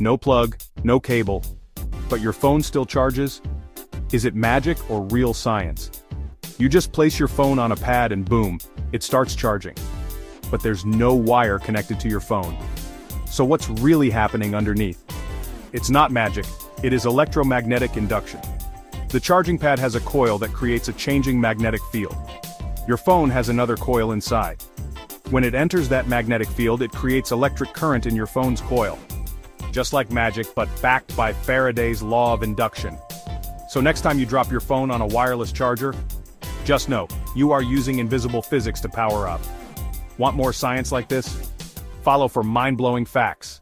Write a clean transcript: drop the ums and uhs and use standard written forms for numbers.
No plug, no cable. But your phone still charges? Is it magic or real science? You just place your phone on a pad and boom, it starts charging. But there's no wire connected to your phone. So what's really happening underneath? It's not magic, it is electromagnetic induction. The charging pad has a coil that creates a changing magnetic field. Your phone has another coil inside. When it enters that magnetic field, it creates electric current in your phone's coil. Just like magic, but backed by Faraday's law of induction. So next time you drop your phone on a wireless charger, just know, you are using invisible physics to power up. Want more science like this? Follow for mind-blowing facts.